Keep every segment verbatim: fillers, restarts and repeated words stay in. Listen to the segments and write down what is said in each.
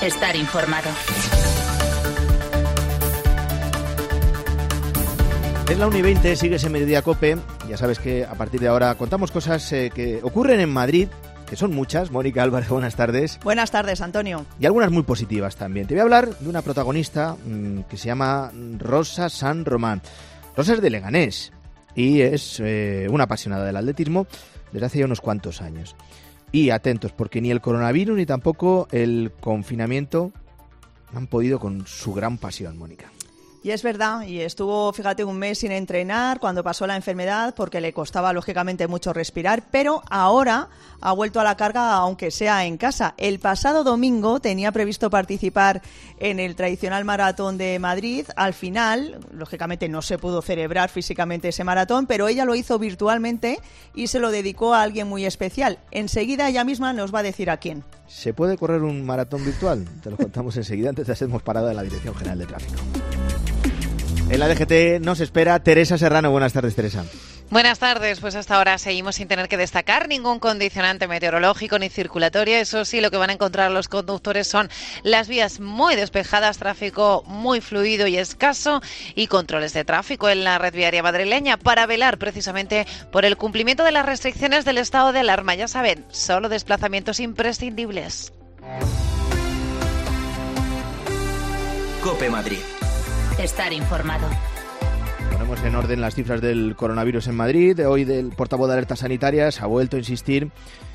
Estar informado. Es la una y veinte, sigues en Mediodía Cope. Ya sabes que a partir de ahora contamos cosas eh, que ocurren en Madrid, que son muchas. Mónica Álvarez, buenas tardes. Buenas tardes, Antonio. Y algunas muy positivas también. Te voy a hablar de una protagonista mmm, que se llama Rosa San Román. Rosa es de Leganés y es eh, una apasionada del atletismo desde hace ya unos cuantos años. Y atentos, porque ni el coronavirus ni tampoco el confinamiento han podido con su gran pasión, Mónica. Y es verdad, y estuvo, fíjate, un mes sin entrenar cuando pasó la enfermedad porque le costaba lógicamente mucho respirar, pero ahora ha vuelto a la carga aunque sea en casa. El pasado domingo tenía previsto participar en el tradicional maratón de Madrid. Al final, lógicamente no se pudo celebrar físicamente ese maratón, pero ella lo hizo virtualmente y se lo dedicó a alguien muy especial. Enseguida ella misma nos va a decir a quién. ¿Se puede correr un maratón virtual? Te lo contamos enseguida, antes de hacernos parada en la Dirección General de Tráfico. En la D G T nos espera Teresa Serrano. Buenas tardes, Teresa. Buenas tardes, pues hasta ahora seguimos sin tener que destacar ningún condicionante meteorológico ni circulatorio. Eso sí, lo que van a encontrar los conductores son las vías muy despejadas, tráfico muy fluido y escaso y controles de tráfico en la red viaria madrileña para velar precisamente por el cumplimiento de las restricciones del estado de alarma. Ya saben, solo desplazamientos imprescindibles. COPE Madrid. Estar informado. Ponemos en orden las cifras del coronavirus en Madrid. Hoy el portavoz de Alertas Sanitarias ha vuelto a insistir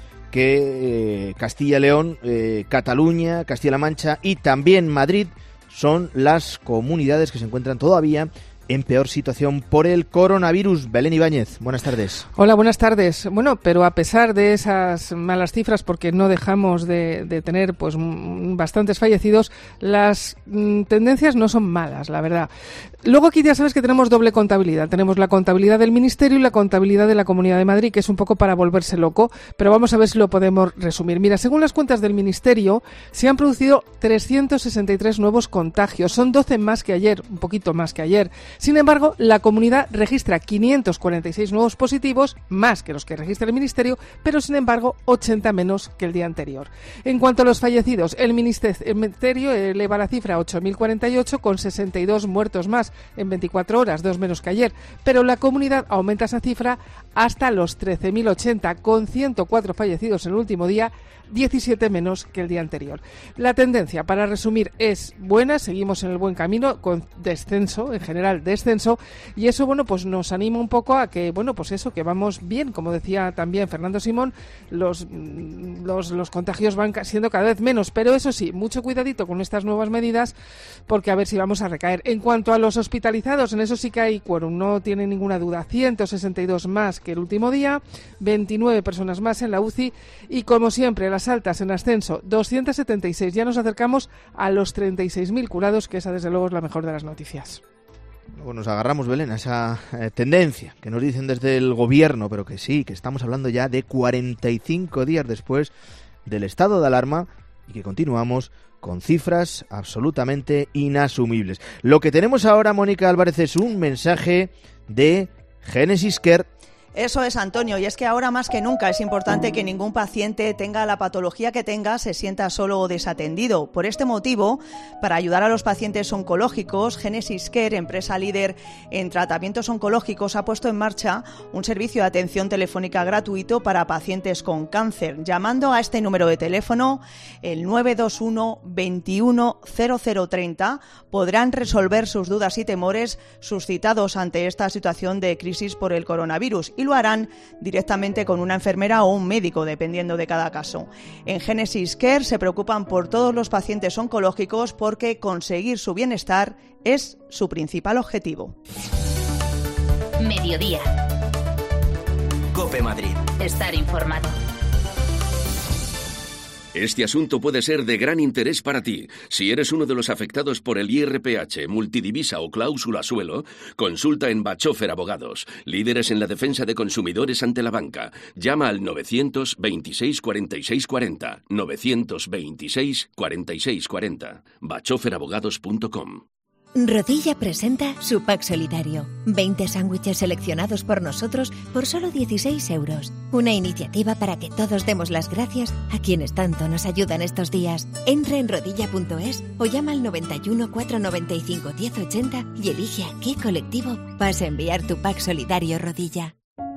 que eh, Castilla y León, eh, Cataluña, Castilla-La Mancha y también Madrid son las comunidades que se encuentran todavía en peor situación por el coronavirus. Belén Ibáñez, buenas tardes. Hola, buenas tardes. Bueno, pero a pesar de esas malas cifras, porque no dejamos de, de tener pues m- bastantes fallecidos, las m, tendencias no son malas, la verdad. Luego aquí ya sabes que tenemos doble contabilidad. Tenemos la contabilidad del Ministerio y la contabilidad de la Comunidad de Madrid, que es un poco para volverse loco, pero vamos a ver si lo podemos resumir. Mira, según las cuentas del Ministerio, se han producido trescientos sesenta y tres nuevos contagios. Son doce más que ayer, un poquito más que ayer. Sin embargo, la comunidad registra quinientos cuarenta y seis nuevos positivos, más que los que registra el Ministerio, pero sin embargo ochenta menos que el día anterior. En cuanto a los fallecidos, el Ministerio eleva la cifra a ocho mil cuarenta y ocho, con sesenta y dos muertos más en veinticuatro horas, dos menos que ayer, pero la comunidad aumenta esa cifra hasta los trece mil ochenta, con ciento cuatro fallecidos en el último día, diecisiete menos que el día anterior. La tendencia, para resumir, es buena, seguimos en el buen camino, con descenso, en general descenso, y eso, bueno, pues nos anima un poco a que, bueno, pues eso, que vamos bien, como decía también Fernando Simón, los, los, los contagios van siendo cada vez menos, pero eso sí, mucho cuidadito con estas nuevas medidas, porque a ver si vamos a recaer. En cuanto a los hospitalizados, en eso sí que hay quórum, no tiene ninguna duda, ciento sesenta y dos más que el último día, veintinueve personas más en la U C I, y como siempre, las altas en ascenso, doscientos setenta y seis. Ya nos acercamos a los treinta y seis mil curados, que esa desde luego es la mejor de las noticias. Luego nos agarramos, Belén, a esa eh, tendencia que nos dicen desde el gobierno, pero que sí, que estamos hablando ya de cuarenta y cinco días después del estado de alarma y que continuamos con cifras absolutamente inasumibles. Lo que tenemos ahora, Mónica Álvarez, es un mensaje de Genesis Care. Eso es, Antonio, y es que ahora más que nunca es importante que ningún paciente, tenga la patología que tenga, se sienta solo o desatendido. Por este motivo, para ayudar a los pacientes oncológicos, Genesis Care, empresa líder en tratamientos oncológicos, ha puesto en marcha un servicio de atención telefónica gratuito para pacientes con cáncer. Llamando a este número de teléfono, el nueve dos uno, veintiuno, cero cero treinta, podrán resolver sus dudas y temores suscitados ante esta situación de crisis por el coronavirus, y lo harán directamente con una enfermera o un médico, dependiendo de cada caso. En Genesis Care se preocupan por todos los pacientes oncológicos porque conseguir su bienestar es su principal objetivo. Mediodía. COPE Madrid. Estar informado. Este asunto puede ser de gran interés para ti. Si eres uno de los afectados por el I R P H, multidivisa o cláusula suelo, consulta en Bachofer Abogados, líderes en la defensa de consumidores ante la banca. Llama al novecientos veintiséis cuarenta y seis cuarenta, novecientos veintiséis cuarenta y seis cuarenta, bachofer abogados punto com. Rodilla presenta su pack solidario. veinte sándwiches seleccionados por nosotros por solo dieciséis euros. Una iniciativa para que todos demos las gracias a quienes tanto nos ayudan estos días. Entra en rodilla punto es o llama al noventa y uno, cuatrocientos noventa y cinco, diez ochenta y elige a qué colectivo vas a enviar tu pack solidario Rodilla.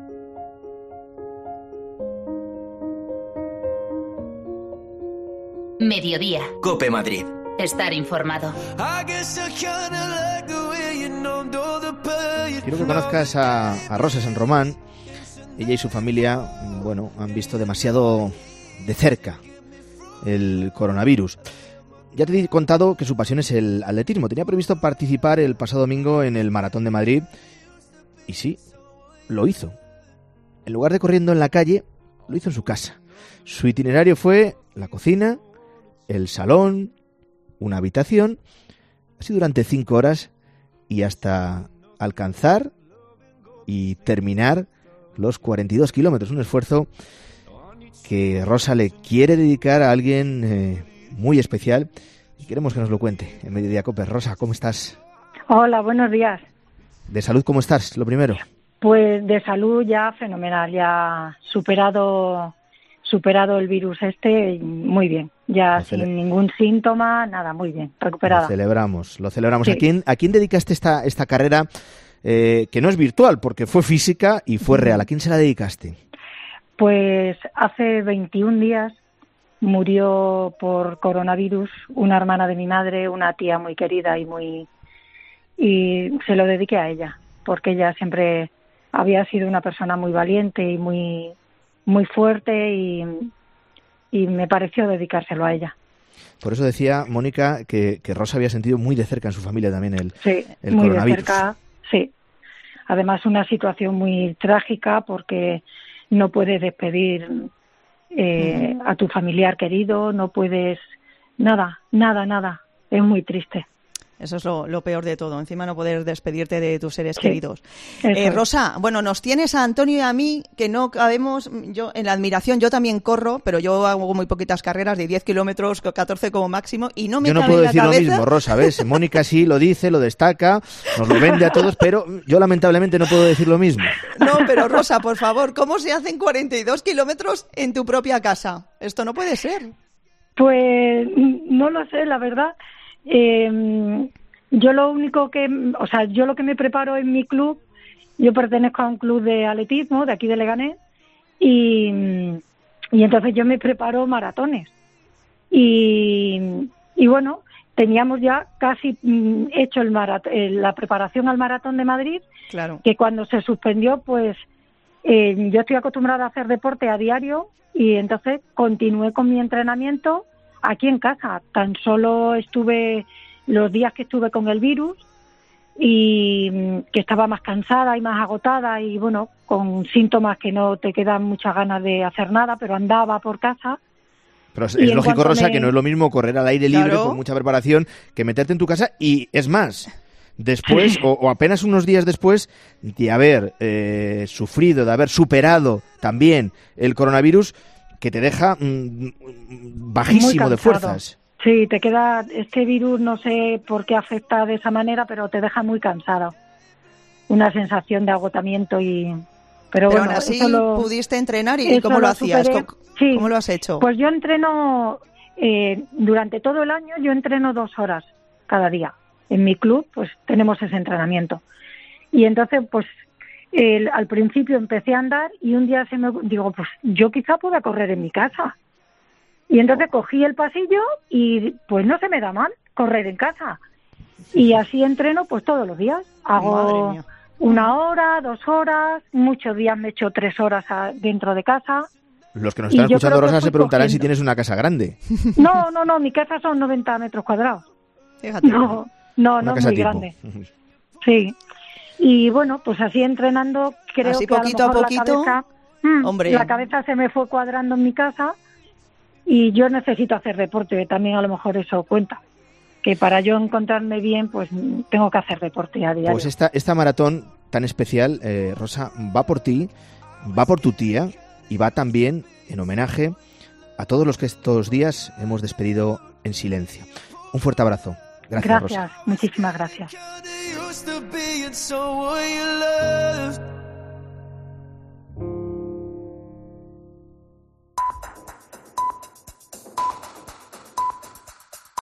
Mediodía. COPE Madrid. Estar informado. Quiero que conozcas a, a Rosa San Román. Ella y su familia, bueno, han visto demasiado de cerca el coronavirus. Ya te he contado que su pasión es el atletismo. Tenía previsto participar el pasado domingo en el Maratón de Madrid. Y sí, lo hizo. En lugar de corriendo en la calle, lo hizo en su casa. Su itinerario fue la cocina, el salón, una habitación, así durante cinco horas y hasta alcanzar y terminar los cuarenta y dos kilómetros. Un esfuerzo que Rosa le quiere dedicar a alguien eh, muy especial y queremos que nos lo cuente en Mediodía Cope. Rosa, ¿cómo estás? Hola, buenos días. ¿De salud cómo estás, lo primero? Pues de salud ya fenomenal, ya superado superado el virus este, muy bien. Ya sin ningún síntoma, nada, muy bien, recuperada. Lo celebramos, lo celebramos. Sí. ¿A quién, a quién dedicaste esta, esta carrera eh, que no es virtual, porque fue física y fue real? ¿A quién se la dedicaste? Pues hace veintiún días murió por coronavirus una hermana de mi madre, una tía muy querida y muy y se lo dediqué a ella, porque ella siempre había sido una persona muy valiente y muy muy fuerte y y me pareció dedicárselo a ella. Por eso decía Mónica que, que Rosa había sentido muy de cerca en su familia también el, sí, el muy coronavirus. De cerca, sí. Además una situación muy trágica porque no puedes despedir eh, uh-huh. a tu familiar querido, no puedes nada, nada, nada. Es muy triste. Eso es lo, lo peor de todo, encima no poder despedirte de tus seres sí, queridos. Eh, Rosa, bueno, nos tienes a Antonio y a mí que no cabemos, yo en la admiración, yo también corro, pero yo hago muy poquitas carreras de diez kilómetros, catorce como máximo, y no me Yo no cabe puedo en la decir cabeza. lo mismo, Rosa, ¿ves? Mónica sí lo dice, lo destaca, nos lo vende a todos, pero yo lamentablemente no puedo decir lo mismo. No, pero Rosa, por favor, ¿cómo se hacen cuarenta y dos kilómetros en tu propia casa? Esto no puede ser. Pues no lo sé, la verdad. Eh... Yo lo único que, o sea, yo lo que me preparo en mi club, yo pertenezco a un club de atletismo de aquí de Leganés y, y entonces yo me preparo maratones y, y bueno, teníamos ya casi hecho el marat- la preparación al Maratón de Madrid, claro. Que cuando se suspendió, pues eh, yo estoy acostumbrada a hacer deporte a diario y entonces continué con mi entrenamiento aquí en casa. Tan solo estuve los días que estuve con el virus y que estaba más cansada y más agotada y bueno, con síntomas que no te quedan muchas ganas de hacer nada, pero andaba por casa. Pero es, es lógico, Rosa, me... que no es lo mismo correr al aire libre claro. con mucha preparación que meterte en tu casa y es más, después o, o apenas unos días después de haber eh, sufrido, de haber superado también el coronavirus que te deja mmm, bajísimo de fuerzas. Sí, te queda, este virus no sé por qué afecta de esa manera, pero te deja muy cansada. Una sensación de agotamiento y... Pero, pero bueno, aún así eso lo, pudiste entrenar y ¿cómo lo, lo hacías? Superé. ¿Cómo, sí. ¿Cómo lo has hecho? Pues yo entreno, eh, durante todo el año yo entreno dos horas cada día. En mi club pues tenemos ese entrenamiento. Y entonces pues el, al principio empecé a andar y un día se me digo, pues yo quizá pueda correr en mi casa. Y entonces cogí el pasillo y pues no se me da mal correr en casa. Y así entreno pues todos los días. Hago una hora, dos horas, muchos días me echo tres horas a, dentro de casa. Los que nos están escuchando, Rosa, se preguntarán cogiendo. si tienes una casa grande. No, no, no, mi casa son noventa metros cuadrados. Fíjate. No, no, no es muy tipo. grande. Sí. Y bueno, pues así entrenando, creo así que poquito a, lo mejor a poquito, la cabeza, mmm, hombre. la cabeza se me fue cuadrando en mi casa. Y yo necesito hacer deporte, también a lo mejor eso cuenta. Que para yo encontrarme bien, pues tengo que hacer deporte a diario. Pues esta, esta maratón tan especial, eh, Rosa, va por ti, va por tu tía y va también en homenaje a todos los que estos días hemos despedido en silencio. Un fuerte abrazo. Gracias, gracias Rosa. Muchísimas gracias.